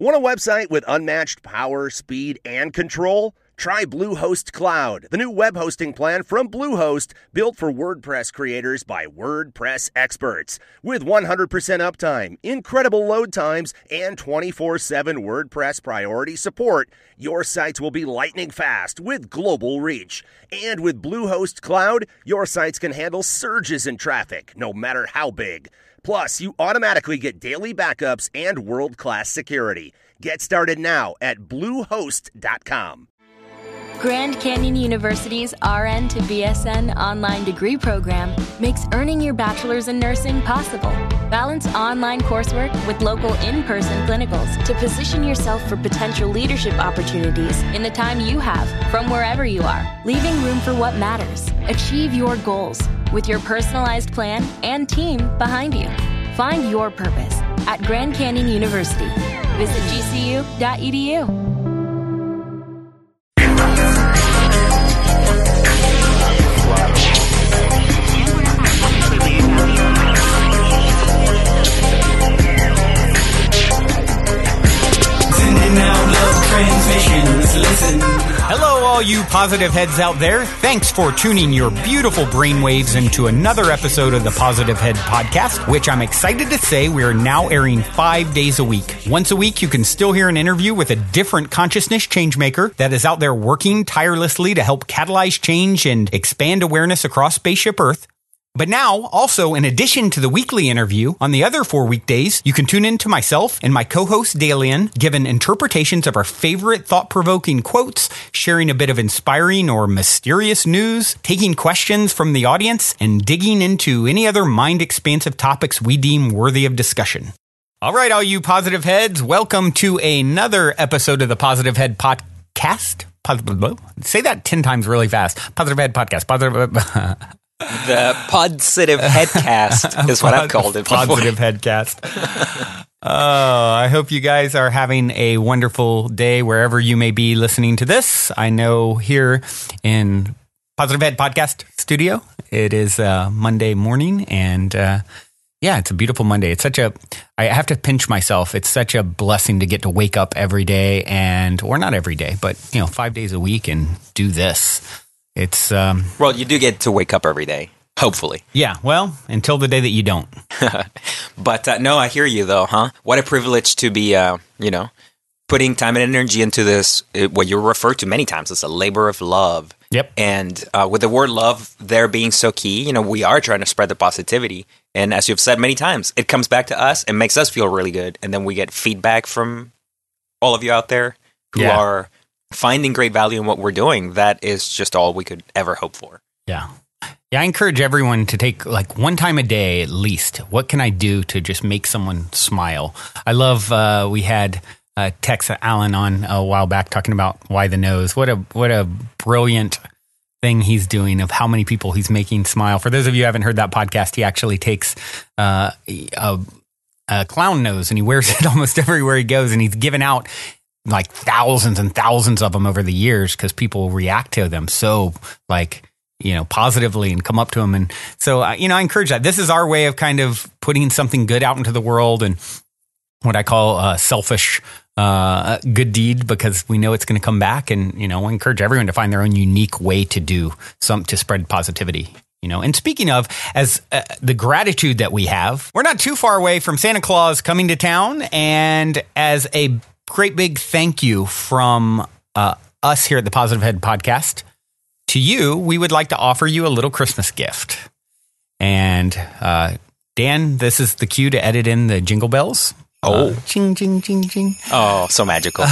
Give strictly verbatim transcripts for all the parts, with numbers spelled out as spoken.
Want a website with unmatched power, speed, and control? Try Bluehost Cloud, the new web hosting plan from Bluehost, built for WordPress creators by WordPress experts. With one hundred percent uptime, incredible load times, and twenty-four seven WordPress priority support, your sites will be lightning fast with global reach. And with Bluehost Cloud, your sites can handle surges in traffic, no matter how big. Plus, you automatically get daily backups and world-class security. Get started now at bluehost dot com. Grand Canyon University's R N to B S N online degree program makes earning your bachelor's in nursing possible. Balance online coursework with local in-person clinicals to position yourself for potential leadership opportunities in the time you have from wherever you are, leaving room for what matters. Achieve your goals with your personalized plan and team behind you. Find your purpose at Grand Canyon University. Visit G C U dot E D U. Hello, all you positive heads out there. Thanks for tuning your beautiful brainwaves into another episode of the Positive Head Podcast, which I'm excited to say we are now airing five days a week. Once a week, you can still hear an interview with a different consciousness changemaker that is out there working tirelessly to help catalyze change and expand awareness across Spaceship Earth. But now, also, in addition to the weekly interview, on the other four weekdays, you can tune in to myself and my co-host Dalian, giving interpretations of our favorite thought-provoking quotes, sharing a bit of inspiring or mysterious news, taking questions from the audience, and digging into any other mind-expansive topics we deem worthy of discussion. All right, all you positive heads, welcome to another episode of the Positive Head Podcast. Positive, say that ten times really fast. Positive Head Podcast. Positive... The Positive Headcast is what I've called it before. Positive Headcast. Oh, I hope you guys are having a wonderful day wherever you may be listening to this. I know here in Positive Head Podcast Studio, it is uh, Monday morning, and uh, yeah, it's a beautiful Monday. It's such a, I have to pinch myself. It's such a blessing to get to wake up every day and, or not every day, but, you know, five days a week and do this. It's um well, you do get to wake up every day, hopefully. Yeah, well, until the day that you don't. But uh, no, I hear you though, huh? What a privilege to be, uh, you know, putting time and energy into this. It, what you refer to many times as a labor of love. Yep. And uh, with the word love there being so key, you know, we are trying to spread the positivity. And as you've said many times, it comes back to us and makes us feel really good. And then we get feedback from all of you out there who yeah. are finding great value in what we're doing. That is just all we could ever hope for. Yeah. Yeah, I encourage everyone to take like one time a day at least. What can I do to just make someone smile? I love, uh, we had uh, Tex Allen on a while back talking about why the nose. What a, what a brilliant thing he's doing of how many people he's making smile. For those of you who haven't heard that podcast, he actually takes uh, a, a clown nose and he wears it almost everywhere he goes, and he's given out like thousands and thousands of them over the years because people react to them so like, you know, positively and come up to them. And so, uh, you know, I encourage that. This is our way of kind of putting something good out into the world and what I call a selfish uh, good deed, because we know it's going to come back. And, you know, I encourage everyone to find their own unique way to do some, to spread positivity. You know, and speaking of, as uh, the gratitude that we have, we're not too far away from Santa Claus coming to town. And as a great big thank you from uh, us here at the Positive Head Podcast to you, we would like to offer you a little Christmas gift. And uh, Dan, this is the cue to edit in the jingle bells. Oh, uh, ching, ching, ching, ching. Oh, so magical.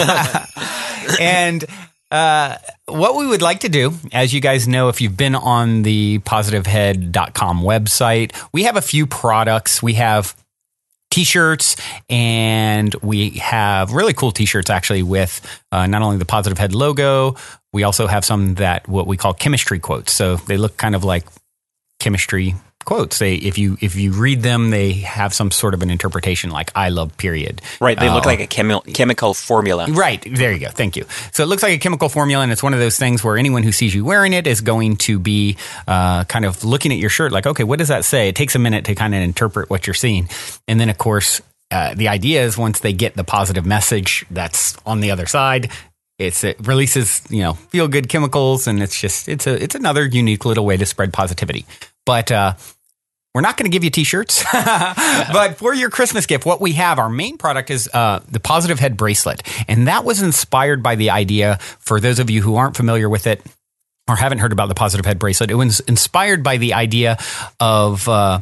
And uh, what we would like to do, as you guys know, if you've been on the positive head dot com website, we have a few products. We have T-shirts, and we have really cool T-shirts actually with uh, not only the Positive Head logo, we also have some that what we call chemistry quotes. So they look kind of like chemistry quotes. They, if you if you read them, they have some sort of an interpretation, like "I love," period. Right. They uh, look like a chemi- chemical formula. Right. There you go. Thank you. So it looks like a chemical formula, and it's one of those things where anyone who sees you wearing it is going to be uh, kind of looking at your shirt like, okay, what does that say? It takes a minute to kind of interpret what you're seeing. And then, of course, uh, the idea is once they get the positive message that's on the other side, it's, it releases, you know, feel good chemicals, and it's just, it's a, it's another unique little way to spread positivity. But, uh, we're not going to give you t-shirts, but for your Christmas gift, what we have, our main product is uh, the Positive Head bracelet. And that was inspired by the idea, for those of you who aren't familiar with it or haven't heard about the Positive Head bracelet, it was inspired by the idea of uh,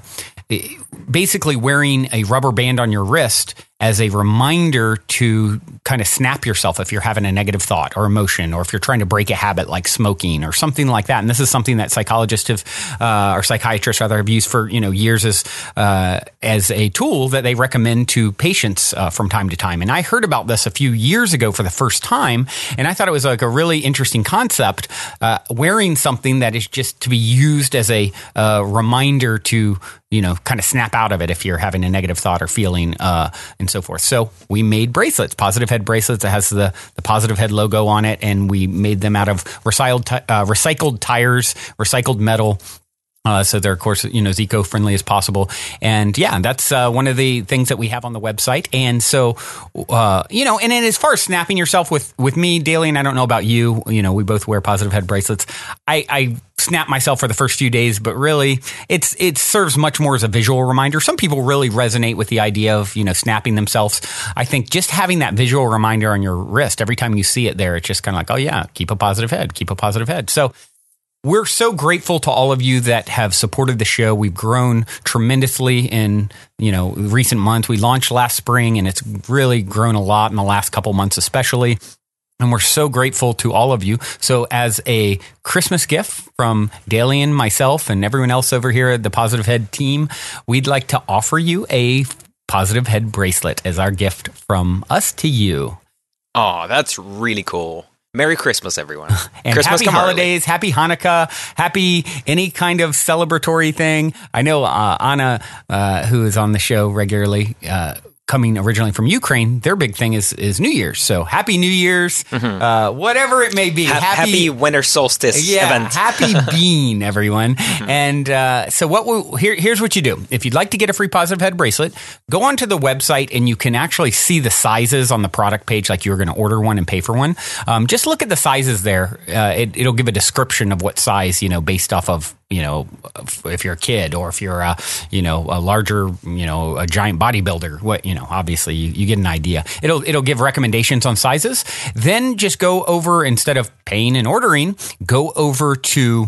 basically wearing a rubber band on your wrist as a reminder to kind of snap yourself if you're having a negative thought or emotion, or if you're trying to break a habit like smoking or something like that. And this is something that psychologists have, uh, or psychiatrists rather, have used for, you know, years as, uh, as a tool that they recommend to patients uh, from time to time. And I heard about this a few years ago for the first time, and I thought it was like a really interesting concept, uh, wearing something that is just to be used as a uh, reminder to, you know, kind of snap out of it if you're having a negative thought or feeling, uh, and so forth. So we made bracelets, Positive Head bracelets. It has the, the Positive Head logo on it, and we made them out of recycled, uh, recycled tires, recycled metal. Uh, so they're, of course, you know, as eco-friendly as possible. And yeah, that's uh, one of the things that we have on the website. And so, uh, you know, and then as far as snapping yourself with, with me, Dalian, I don't know about you, you know, we both wear Positive Head bracelets. I, I snap myself for the first few days, but really it's, it serves much more as a visual reminder. Some people really resonate with the idea of, you know, snapping themselves. I think just having that visual reminder on your wrist, every time you see it there, it's just kind of like, oh yeah, keep a positive head, keep a positive head. So we're so grateful to all of you that have supported the show. We've grown tremendously in, you know, recent months. We launched last spring, and it's really grown a lot in the last couple months, especially. And we're so grateful to all of you. So as a Christmas gift from Dalian, myself, and everyone else over here at the Positive Head team, we'd like to offer you a Positive Head bracelet as our gift from us to you. Oh, that's really cool. Merry Christmas, everyone. And Christmas happy holidays, early. Happy Hanukkah, happy any kind of celebratory thing. I know uh, Anna, uh, who is on the show regularly, uh, coming originally from Ukraine, their big thing is is New Year's. So happy New Year's, mm-hmm. uh, whatever it may be. Ha- happy, happy winter solstice yeah, event. Happy bean, everyone. Mm-hmm. And uh, so what we, here, here's what you do. If you'd like to get a free Positive Head bracelet, go onto the website and you can actually see the sizes on the product page, like you were going to order one and pay for one. Um, just look at the sizes there. Uh, it, it'll give a description of what size, you know, based off of, you know, if you're a kid or if you're a, you know, a larger, you know, a giant bodybuilder, what, you know, obviously you, you get an idea. It'll, it'll give recommendations on sizes. Then just go over, instead of paying and ordering, go over to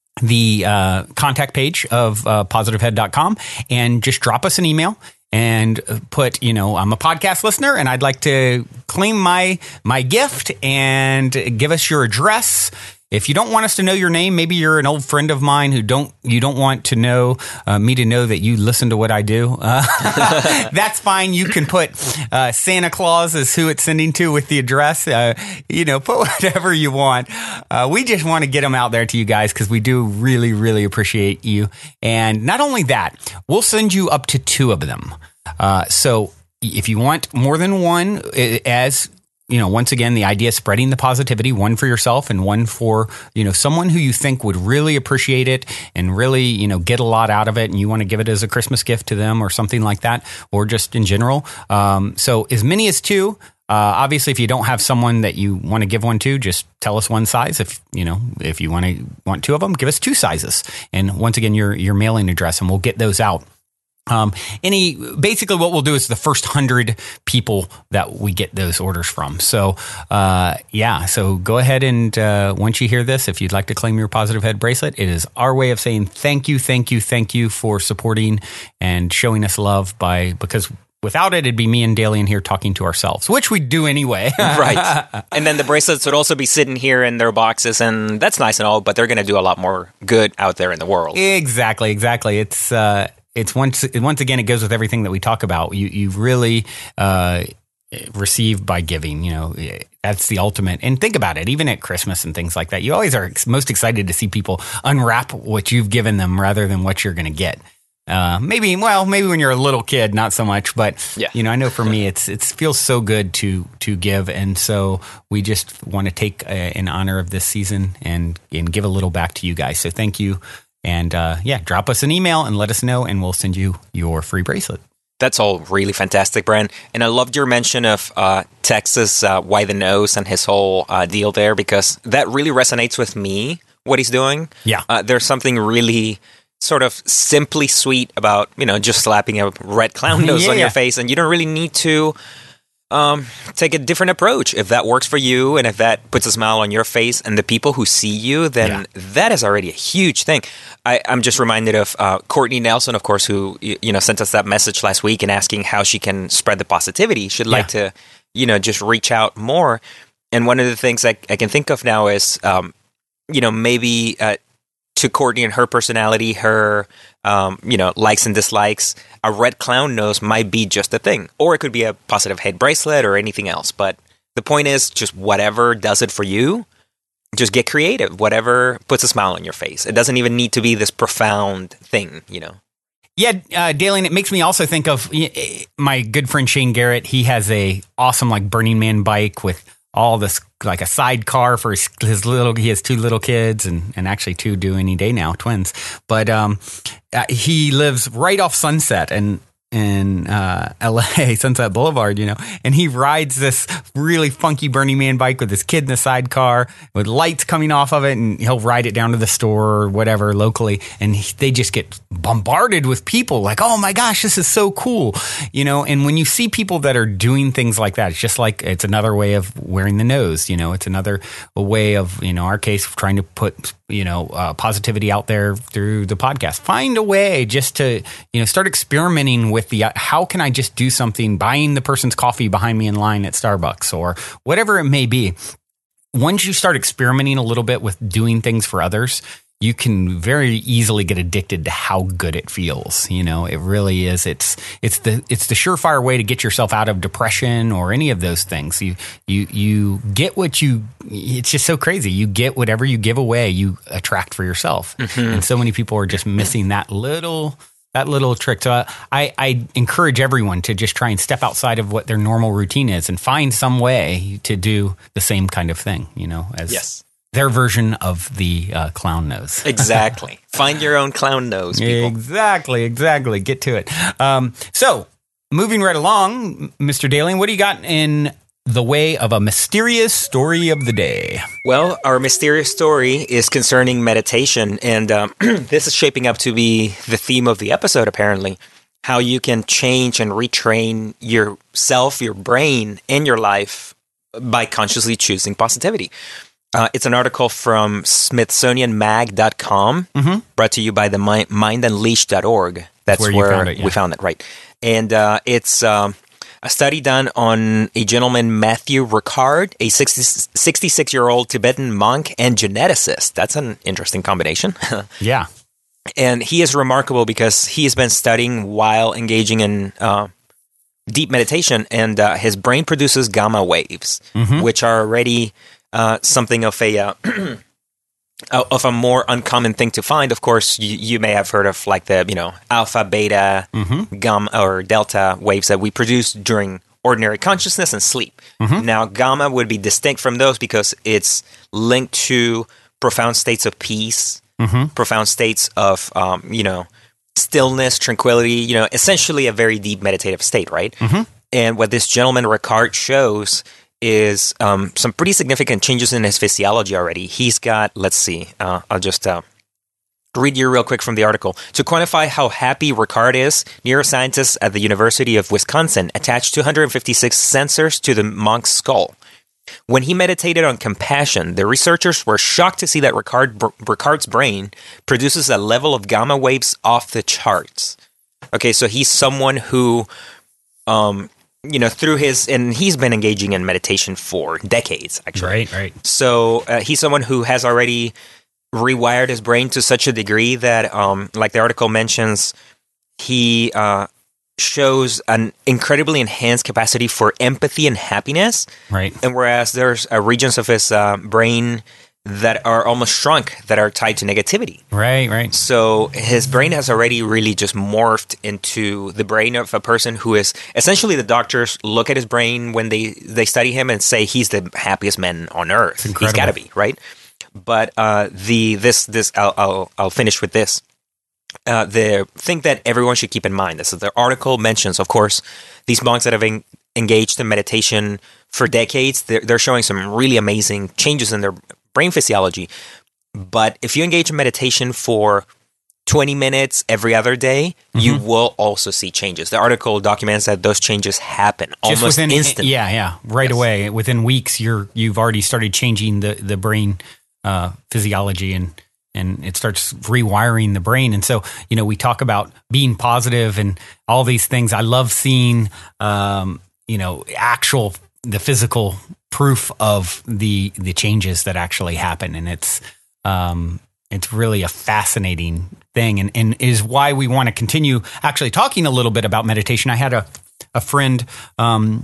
the uh, contact page of uh, positive head dot com and just drop us an email and put, you know, I'm a podcast listener and I'd like to claim my, my gift, and give us your address. If you don't want us to know your name, maybe you're an old friend of mine who don't you don't want to know uh, me to know that you listen to what I do. Uh, that's fine. You can put uh, Santa Claus is who it's sending to with the address. Uh, you know, put whatever you want. Uh, we just want to get them out there to you guys because we do really, really appreciate you. And not only that, we'll send you up to two of them. Uh, so if you want more than one, as you know, once again, the idea is spreading the positivity, one for yourself and one for, you know, someone who you think would really appreciate it and really, you know, get a lot out of it, and you want to give it as a Christmas gift to them or something like that, or just in general. Um, so as many as two. Uh, obviously, if you don't have someone that you want to give one to, just tell us one size. If you know, if you want to want two of them, give us two sizes. And once again, your your mailing address, and we'll get those out. Um, any, basically what we'll do is the first hundred people that we get those orders from. So, uh, yeah, so go ahead and, uh, once you hear this, if you'd like to claim your Positive Head bracelet, it is our way of saying thank you, thank you, thank you for supporting and showing us love by, because without it, it'd be me and Dalian here talking to ourselves, which we do anyway. Right. And then the bracelets would also be sitting here in their boxes, and that's nice and all, but they're going to do a lot more good out there in the world. Exactly, exactly. It's, uh, It's once once again, it goes with everything that we talk about. You you really uh, receive by giving. You know, that's the ultimate. And think about it, even at Christmas and things like that, you always are most excited to see people unwrap what you've given them rather than what you're going to get. Uh, maybe, well, maybe when you're a little kid, not so much. But yeah. you know, I know for me, it's it feels so good to to give, and so we just want to take uh, in honor of this season and and give a little back to you guys. So thank you. And uh, yeah, drop us an email and let us know, and we'll send you your free bracelet. That's all really fantastic, Brian. And I loved your mention of uh, Texas, uh, Why the Nose, and his whole uh, deal there, because that really resonates with me, what he's doing. Yeah. Uh, there's something really sort of simply sweet about, you know, just slapping a red clown nose yeah, on your yeah. face, and you don't really need to um, take a different approach. If that works for you, and if that puts a smile on your face and the people who see you, then Yeah. that is already a huge thing. I, I'm just reminded of uh, Courtney Nelson, of course, who you, you know sent us that message last week and asking how she can spread the positivity. She'd like Yeah. to, you know, just reach out more. And one of the things I, I can think of now is, um, you know, maybe uh, to Courtney and her personality, her, um, you know, likes and dislikes, a red clown nose might be just a thing, or it could be a positive hate bracelet or anything else. But the point is, just whatever does it for you. Just get creative, whatever puts a smile on your face. It doesn't even need to be this profound thing, you know? Yeah, uh, Dalen, it makes me also think of uh, my good friend Shane Garrett. He has a awesome like Burning Man bike with all this, like a sidecar for his, his little, he has two little kids and, and actually two due any day now, twins. But um, uh, he lives right off Sunset and in uh, L A, Sunset Boulevard, you know, and he rides this really funky Burning Man bike with his kid in the sidecar with lights coming off of it, and he'll ride it down to the store or whatever locally, and he, they just get bombarded with people like, oh my gosh, this is so cool, you know. And when you see people that are doing things like that, it's just like, it's another way of wearing the nose, you know, it's another way of, you know, our case, trying to put, you know, uh, positivity out there through the podcast. Find a way just to, you know, start experimenting with the, uh, how can I just do something, buying the person's coffee behind me in line at Starbucks or whatever it may be. Once you start experimenting a little bit with doing things for others, you can very easily get addicted to how good it feels. You know, it really is. It's it's the it's the surefire way to get yourself out of depression or any of those things. You you you get what you. It's just so crazy. You get whatever you give away, you attract for yourself. Mm-hmm. And so many people are just missing that little that little trick. So I I encourage everyone to just try and step outside of what their normal routine is and find some way to do the same kind of thing. You know, as yes. their version of the uh, clown nose. Exactly. Find your own clown nose, people. Exactly, exactly. Get to it. Um, so, moving right along, Mister Dalen, what do you got in the way of a mysterious story of the day? Well, our mysterious story is concerning meditation, and um, this is shaping up to be the theme of the episode, apparently. How you can change and retrain yourself, your brain, and your life by consciously choosing positivity. Uh, it's an article from Smithsonian Mag dot com, mm-hmm. brought to you by the mind, mind unleashed dot org. That's where, where found it, yeah. we found it, right. And uh, it's um, a study done on a gentleman, Matthew Ricard, a sixty-six-year-old Tibetan monk and geneticist. That's an interesting combination. Yeah. And he is remarkable because he has been studying while engaging in uh, deep meditation, and uh, his brain produces gamma waves, mm-hmm. which are already... Uh, something of a uh, of a more uncommon thing to find. Of course, you, you may have heard of like the you know alpha, beta, mm-hmm. gamma or delta waves that we produce during ordinary consciousness and sleep. Mm-hmm. Now, gamma would be distinct from those because it's linked to profound states of peace, mm-hmm. profound states of um, you know stillness, tranquility. You know, essentially a very deep meditative state, right? Mm-hmm. And what this gentleman Ricard shows is um, some pretty significant changes in his physiology already. He's got, let's see, uh, I'll just uh, read you real quick from the article. To quantify how happy Ricard is, neuroscientists at the University of Wisconsin attached two hundred fifty-six sensors to the monk's skull. When he meditated on compassion, the researchers were shocked to see that Ricard, Ricard's brain produces a level of gamma waves off the charts. Okay, so he's someone who... Um, you know, through his, and he's been engaging in meditation for decades, actually. Right, right. So uh, he's someone who has already rewired his brain to such a degree that, um, like the article mentions, he uh, shows an incredibly enhanced capacity for empathy and happiness. Right. And whereas there's uh, regions of his uh, brain that are almost shrunk, that are tied to negativity. Right, right. So his brain has already really just morphed into the brain of a person who is, essentially the doctors look at his brain when they, they study him and say he's the happiest man on earth. He's got to be, right? But uh, the this this I'll, I'll I'll finish with this. uh, the thing that everyone should keep in mind. This is the article mentions, of course, these monks that have en- engaged in meditation for decades. They're, they're showing some really amazing changes in their brain physiology. But if you engage in meditation for twenty minutes every other day, mm-hmm. you will also see changes. The article documents that those changes happen Just almost within, instantly. Yeah, yeah, right yes. away. Within weeks, you're you've already started changing the the brain uh, physiology, and and it starts rewiring the brain. And so, you know, we talk about being positive and all these things. I love seeing, um, you know, actual the physical proof of the the changes that actually happen, and it's. Um, It's really a fascinating thing, and, and is why we want to continue actually talking a little bit about meditation. I had a, a friend um,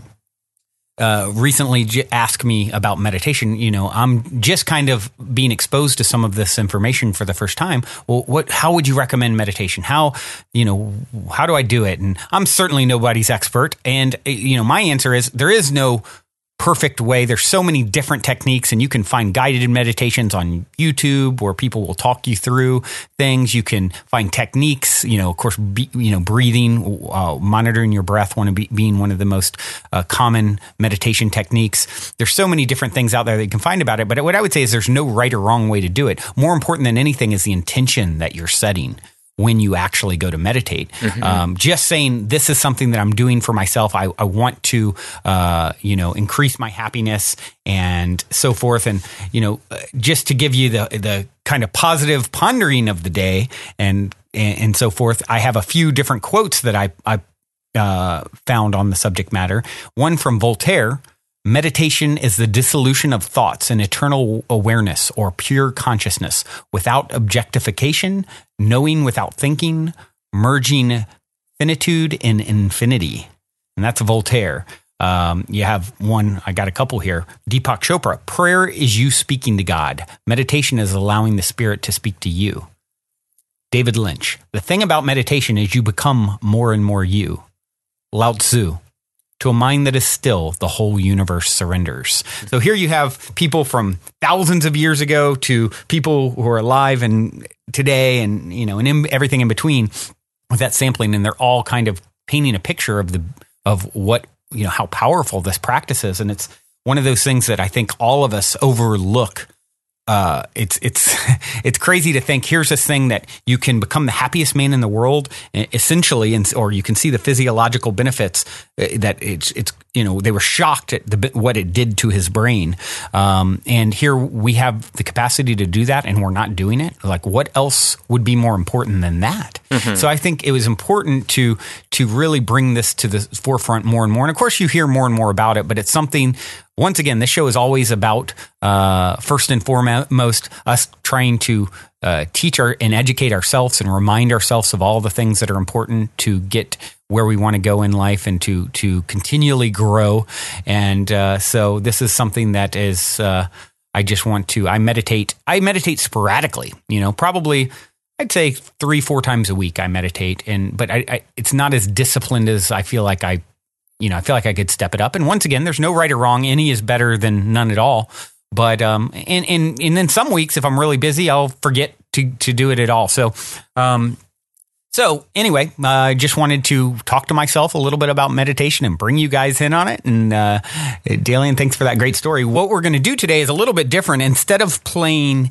uh, recently j- ask me about meditation. You know, I'm just kind of being exposed to some of this information for the first time. Well, what? How would you recommend meditation? How, you know, how do I do it? And I'm certainly nobody's expert. And, you know, my answer is there is no perfect way. There's so many different techniques, and you can find guided meditations on YouTube where people will talk you through things. You can find techniques, you know, of course, be, you know, breathing, uh, monitoring your breath, one of be, being one of the most uh, common meditation techniques. There's so many different things out there that you can find about it. But what I would say is there's no right or wrong way to do it. More important than anything is the intention that you're setting when you actually go to meditate. Mm-hmm. Um, just saying, this is something that I'm doing for myself. I, I want to, uh, you know, increase my happiness and so forth. And, you know, just to give you the, the kind of positive pondering of the day and, and, and so forth, I have a few different quotes that I, I uh, found on the subject matter. One from Voltaire: meditation is the dissolution of thoughts and eternal awareness or pure consciousness without objectification, knowing without thinking, merging finitude in infinity. And that's Voltaire. Um, you have one, I got a couple here. Deepak Chopra: prayer is you speaking to God. Meditation is allowing the spirit to speak to you. David Lynch: the thing about meditation is you become more and more you. Lao Tzu: to a mind that is still, the whole universe surrenders. So here you have people from thousands of years ago to people who are alive and today, and you know, and in, everything in between with that sampling, and they're all kind of painting a picture of the of what, you know, how powerful this practice is. And it's one of those things that I think all of us overlook. Uh, it's it's it's crazy to think here's this thing that you can become the happiest man in the world, essentially, and or you can see the physiological benefits that it's it's you know, they were shocked at the what it did to his brain, um, and here we have the capacity to do that, and we're not doing it. Like, what else would be more important than that? Mm-hmm. So I think it was important to to really bring this to the forefront more and more. And of course, you hear more and more about it, but it's something. Once again, this show is always about, uh, first and foremost, us trying to uh, teach our, and educate ourselves and remind ourselves of all the things that are important to get where we want to go in life and to to continually grow. And uh, so this is something that is, uh, I just want to, I meditate, I meditate sporadically, you know, probably I'd say three, four times a week I meditate. And but I, I, it's not as disciplined as I feel like I You know, I feel like I could step it up. And once again, there's no right or wrong. Any is better than none at all. But um, and and and then some weeks, if I'm really busy, I'll forget to to do it at all. So, um, so anyway, uh, I just wanted to talk to myself a little bit about meditation and bring you guys in on it. And uh, Dalian, thanks for that great story. What we're going to do today is a little bit different. Instead of playing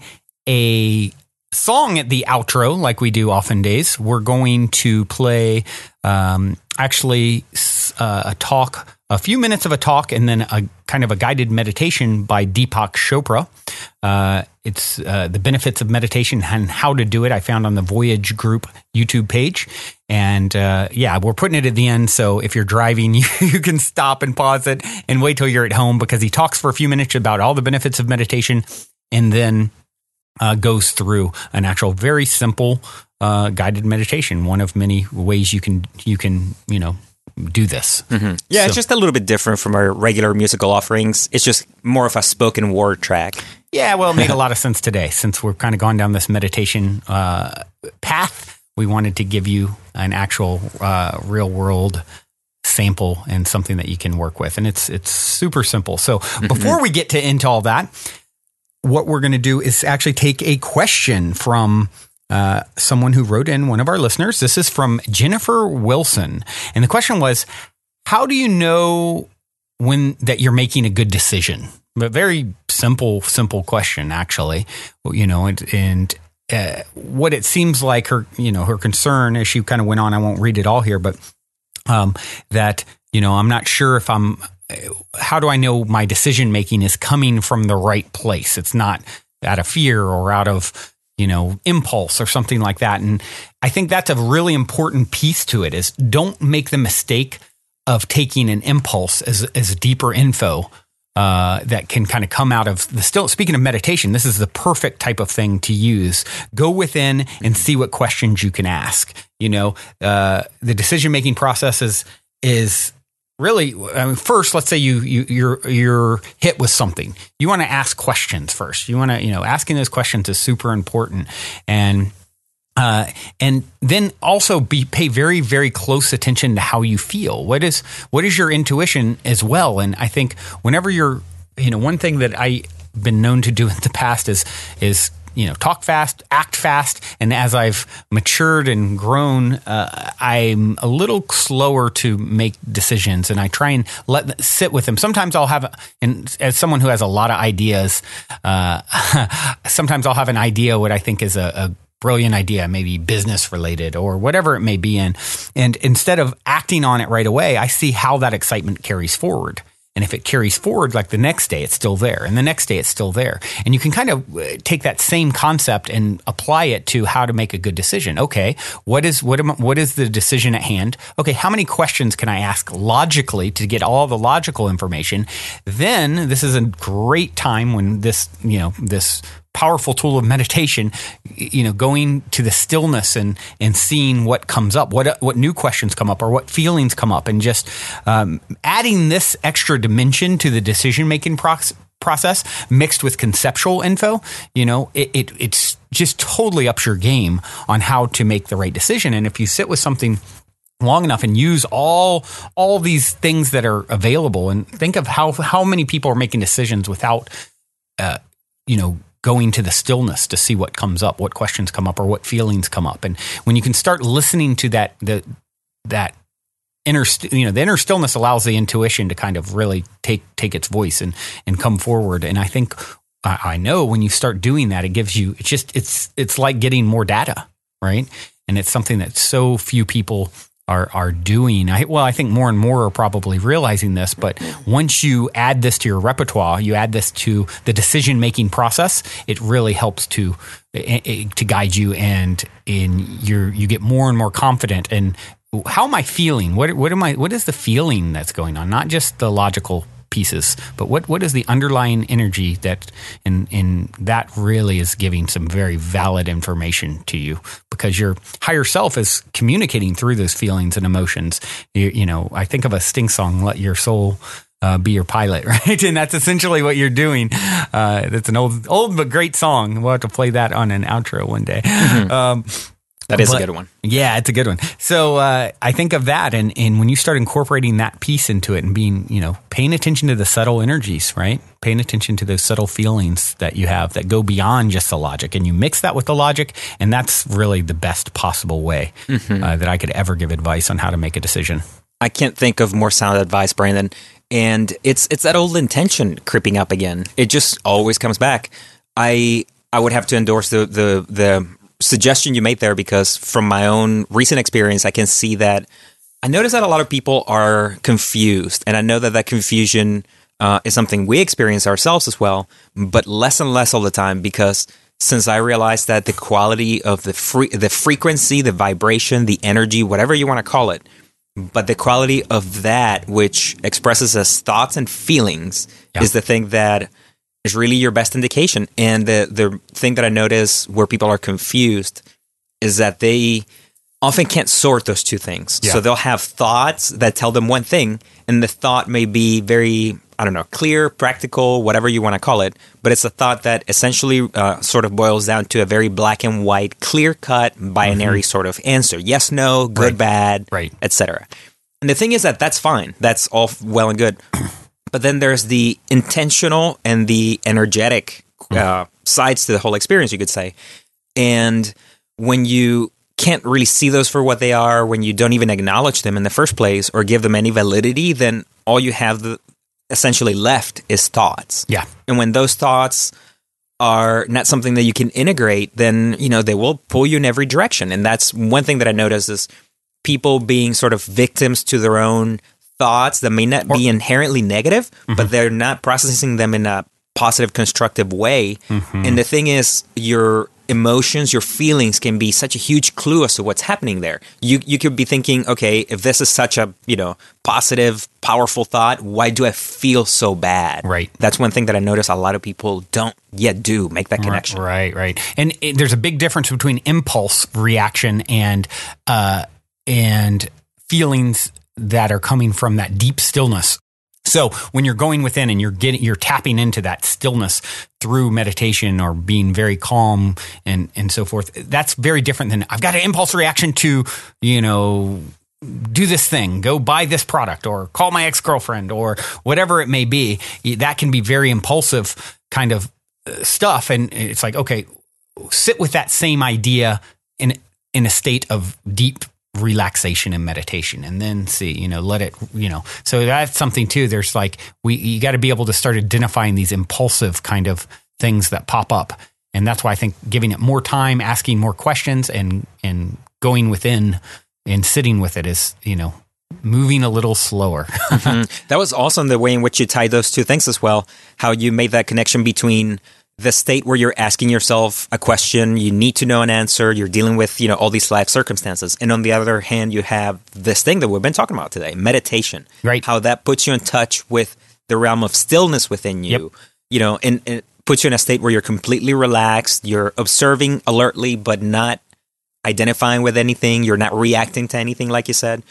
a song at the outro like we do often days, we're going to play um, actually uh, a talk, a few minutes of a talk, and then a kind of a guided meditation by Deepak Chopra. Uh, it's uh, the benefits of meditation and how to do it. I found on the Voyage Group YouTube page. And uh, yeah, we're putting it at the end. So if you're driving, you, you can stop and pause it and wait till you're at home, because he talks for a few minutes about all the benefits of meditation, and then Uh, goes through an actual very simple uh, guided meditation. One of many ways you can you can you know do this. Mm-hmm. Yeah, so, it's just a little bit different from our regular musical offerings. It's just more of a spoken word track. Yeah, well, it made a lot of sense today since we're kind of gone down this meditation uh, path. We wanted to give you an actual uh, real world sample and something that you can work with, and it's it's super simple. So mm-hmm. before we get to into all that, what we're going to do is actually take a question from uh, someone who wrote in, one of our listeners. This is from Jennifer Wilson. And the question was, how do you know when that you're making a good decision? A very simple, simple question, actually. You know, and, and uh, what it seems like her, you know, her concern as she kind of went on, I won't read it all here, but um, that, you know, I'm not sure if I'm, how do I know my decision making is coming from the right place? It's not out of fear or out of, you know, impulse or something like that. And I think that's a really important piece to it is don't make the mistake of taking an impulse as, as deeper info uh, that can kind of come out of the still. Speaking of meditation, this is the perfect type of thing to use. Go within and see what questions you can ask. You know, uh, the decision-making process is, is really, I mean, first, let's say you, you, you're, you're hit with something. You want to ask questions first. You want to, you know, asking those questions is super important. And, Uh, and then also be pay very, very close attention to how you feel. What is what is your intuition as well? And I think whenever you're, you know, one thing that I've been known to do in the past is is you know talk fast, act fast. And as I've matured and grown, uh, I'm a little slower to make decisions, and I try and let sit with them. Sometimes I'll have, and as someone who has a lot of ideas, uh, sometimes I'll have an idea what I think is a, a brilliant idea, maybe business related or whatever it may be in. And instead of acting on it right away, I see how that excitement carries forward. And if it carries forward, like the next day, it's still there. And the next day, it's still there. And you can kind of take that same concept and apply it to how to make a good decision. Okay, what is what am, what is the decision at hand? Okay, how many questions can I ask logically to get all the logical information? Then this is a great time when this, you know, this powerful tool of meditation, you know, going to the stillness and and seeing what comes up, what what new questions come up or what feelings come up, and just um, adding this extra dimension to the decision making process process mixed with conceptual info. You know, it, it it's just totally ups your game on how to make the right decision. And if you sit with something long enough and use all all these things that are available, and think of how how many people are making decisions without, uh, you know. going to the stillness to see what comes up, what questions come up, or what feelings come up. And when you can start listening to that, the, that inner, you know, the inner stillness allows the intuition to kind of really take, take its voice and, and come forward. And I think, I, I know when you start doing that, it gives you, it's just, it's, it's like getting more data, right? And it's something that so few people are are doing. I, well, I think more and more are probably realizing this, but once you add this to your repertoire, you add this to the decision-making process, it really helps to to guide you, and in your you get more and more confident. And how am I feeling? What what am I? What is the feeling that's going on? Not just the logical pieces, but what what is the underlying energy that, and and that really is giving some very valid information to you, because your higher self is communicating through those feelings and emotions. You, you know, I think of a Sting song, "Let Your Soul uh, Be Your Pilot," right? And that's essentially what you're doing. Uh, that's an old old but great song. We'll have to play that on an outro one day. Mm-hmm. Um, That is but, a good one. Yeah, it's a good one. So uh, I think of that, and, and when you start incorporating that piece into it and being, you know, paying attention to the subtle energies, right? Paying attention to those subtle feelings that you have that go beyond just the logic, and you mix that with the logic, and that's really the best possible way mm-hmm. uh, that I could ever give advice on how to make a decision. I can't think of more sound advice, Brandon. And it's it's that old intention creeping up again. It just always comes back. I I would have to endorse the the the suggestion you made there, because from my own recent experience, I can see that I notice that a lot of people are confused, and I know that that confusion uh, is something we experience ourselves as well, but less and less all the time, because since I realized that the quality of the free, the frequency, the vibration, the energy, whatever you want to call it, but the quality of that which expresses as thoughts and feelings yeah. is the thing that is really your best indication. And the the thing that I notice where people are confused is that they often can't sort those two things. Yeah. So they'll have thoughts that tell them one thing, and the thought may be very, I don't know, clear, practical, whatever you want to call it, but it's a thought that essentially uh, sort of boils down to a very black and white, clear-cut, binary mm-hmm. sort of answer. Yes, no, good, right. bad, right. et cetera. And the thing is that that's fine. That's all well and good. But then there's the intentional and the energetic uh, sides to the whole experience, you could say. And when you can't really see those for what they are, when you don't even acknowledge them in the first place or give them any validity, then all you have the, essentially left is thoughts. Yeah. And when those thoughts are not something that you can integrate, then, you know, they will pull you in every direction. And that's one thing that I noticed is people being sort of victims to their own thoughts that may not be inherently negative, mm-hmm. but they're not processing them in a positive, constructive way. Mm-hmm. And the thing is, your emotions, your feelings can be such a huge clue as to what's happening there. You you could be thinking, okay, if this is such a, you know, positive, powerful thought, why do I feel so bad? Right. That's one thing that I notice a lot of people don't yet do, make that connection. Right, right. And it, there's a big difference between impulse reaction and uh, and feelings that are coming from that deep stillness. So when you're going within and you're getting, you're tapping into that stillness through meditation or being very calm and, and so forth, that's very different than I've got an impulse reaction to, you know, do this thing, go buy this product or call my ex-girlfriend or whatever it may be. That can be very impulsive kind of stuff. And it's like, okay, sit with that same idea in, in a state of deep relaxation and meditation, and then see, you know, let it, you know, so that's something too. There's like, we, you got to be able to start identifying these impulsive kind of things that pop up. And that's why I think giving it more time, asking more questions and, and going within and sitting with it is, you know, moving a little slower. Mm-hmm. That was awesome, the way in which you tied those two things as well, how you made that connection between the state where you're asking yourself a question, you need to know an answer, you're dealing with, you know, all these life circumstances. And on the other hand, you have this thing that we've been talking about today, meditation. Right. How that puts you in touch with the realm of stillness within you, yep. you know, and, and it puts you in a state where you're completely relaxed, you're observing alertly, but not identifying with anything, you're not reacting to anything, like you said.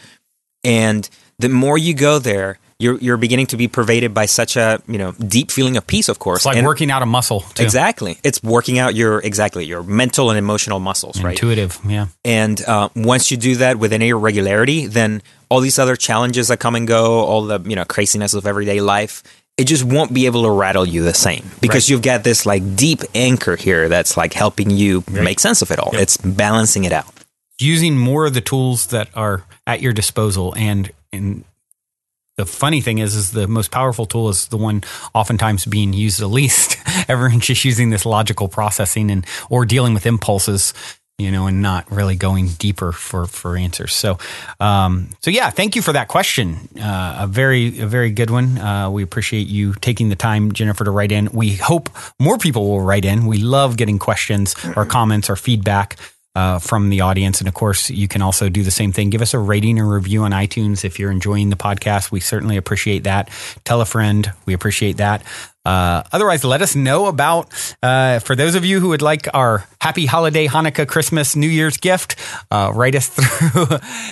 And the more you go there, You're you're beginning to be pervaded by such a, you know, deep feeling of peace, of course. It's like and working out a muscle, too. Exactly. It's working out your, exactly, your mental and emotional muscles, right? Intuitive, yeah. And uh, once you do that with any regularity, then all these other challenges that come and go, all the, you know, craziness of everyday life, it just won't be able to rattle you the same. Because right. you've got this, like, deep anchor here that's, like, helping you right. make sense of it all. Yep. It's balancing it out. Using more of the tools that are at your disposal. And in the funny thing is, is the most powerful tool is the one oftentimes being used the least. Everyone's just using this logical processing and or dealing with impulses, you know, and not really going deeper for, for answers. So, um, so yeah, thank you for that question. Uh, a very, a very good one. Uh, we appreciate you taking the time, Jennifer, to write in. We hope more people will write in. We love getting questions or comments or feedback Uh, from the audience. And of course, you can also do the same thing. Give us a rating or review on iTunes if you're enjoying the podcast. We certainly appreciate that. Tell a friend. We appreciate that. Uh, otherwise, let us know about, uh, for those of you who would like our happy holiday, Hanukkah, Christmas, New Year's gift, uh, write us through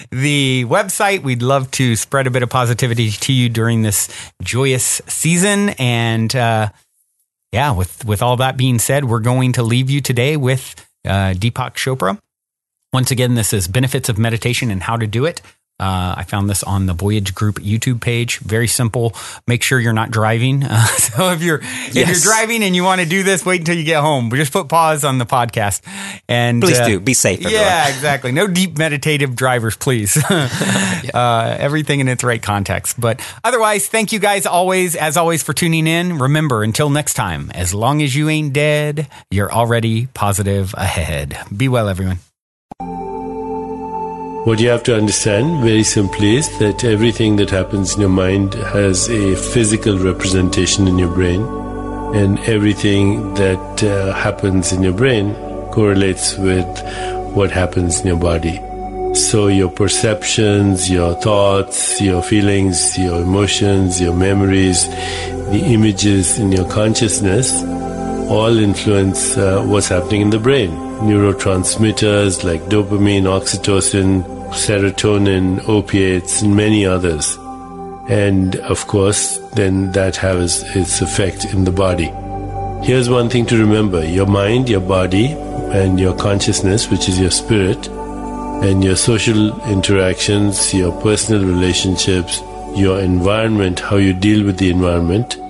the website. We'd love to spread a bit of positivity to you during this joyous season. And uh, yeah, with, with all that being said, we're going to leave you today with Uh, Deepak Chopra. Once again, this is Benefits of Meditation and How to Do It. Uh, I found this on the Voyage Group YouTube page. Very simple. Make sure you're not driving. Uh, so if you're yes. if you're driving and you want to do this, wait until you get home. Just put pause on the podcast. And please uh, do. Be safe, everyone. Yeah, exactly. No deep meditative drivers, please. yeah. uh, everything in its right context. But otherwise, thank you guys always, as always, for tuning in. Remember, until next time, as long as you ain't dead, you're already positive ahead. Be well, everyone. What you have to understand very simply is that everything that happens in your mind has a physical representation in your brain, and everything that uh, happens in your brain correlates with what happens in your body. So your perceptions, your thoughts, your feelings, your emotions, your memories, the images in your consciousness all influence uh, what's happening in the brain. Neurotransmitters like dopamine, oxytocin, serotonin, opiates, and many others. And of course, then that has its effect in the body. Here's one thing to remember. Your mind, your body, and your consciousness, which is your spirit, and your social interactions, your personal relationships, your environment, how you deal with the environment,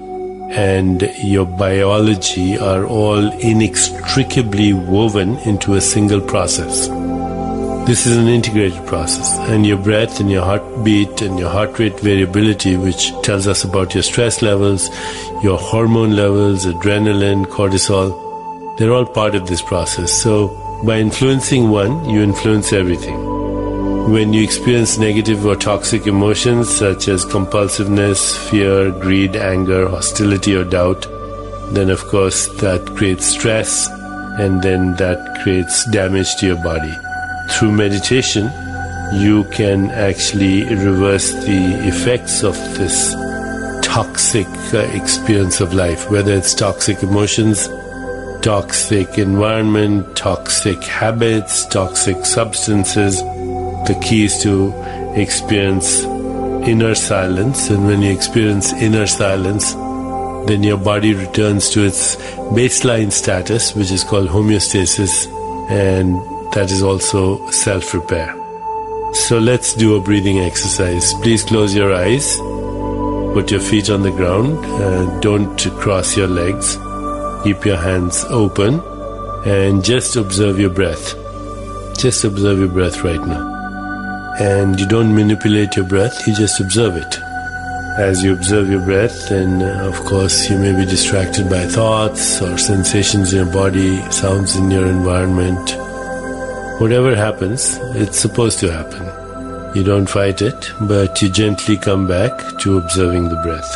and your biology are all inextricably woven into a single process. This is an integrated process, and your breath and your heartbeat and your heart rate variability, which tells us about your stress levels, your hormone levels, adrenaline, cortisol, they're all part of this process. So by influencing one, you influence everything. When you experience negative or toxic emotions such as compulsiveness, fear, greed, anger, hostility, or doubt, then of course that creates stress, and then that creates damage to your body. Through meditation, you can actually reverse the effects of this toxic uh, experience of life, whether it's toxic emotions, toxic environment, toxic habits, toxic substances. The key is to experience inner silence, and when you experience inner silence, then your body returns to its baseline status, which is called homeostasis, and that is also self-repair. So let's do a breathing exercise. Please close your eyes, put your feet on the ground, uh, don't cross your legs, keep your hands open, and just observe your breath. Just observe your breath right now. And you don't manipulate your breath, you just observe it. As you observe your breath, then uh, of course you may be distracted by thoughts or sensations in your body, sounds in your environment. Whatever happens, it's supposed to happen. You don't fight it, but you gently come back to observing the breath.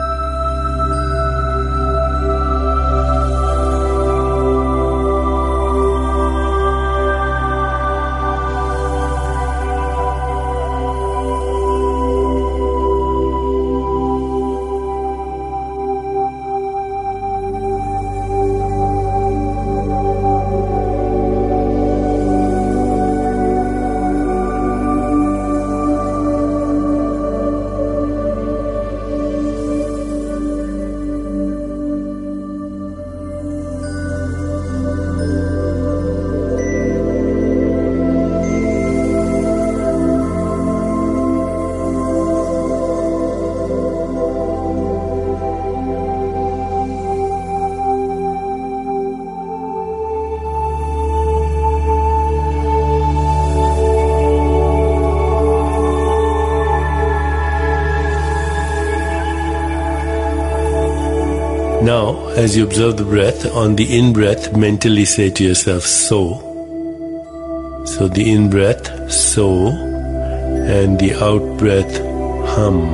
Now, as you observe the breath, on the in-breath, mentally say to yourself, so. So the in-breath, so, and the out-breath, hum.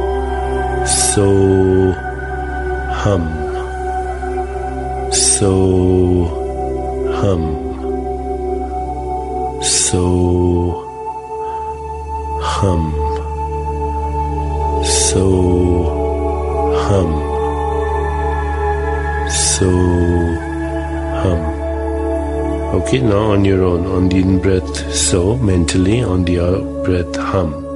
So, hum. So, hum. So, hum. So, hum. So, hum. Okay, now on your own, on the in-breath, so, mentally, on the out-breath, hum.